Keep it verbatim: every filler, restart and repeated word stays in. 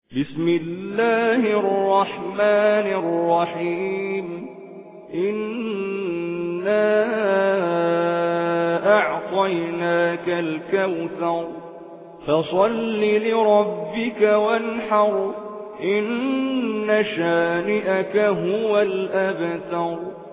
بسم الله الرحمن الرحيم إنا أعطيناك الكوثر فصل لربك وانحر إن شانئك هو الأبتر.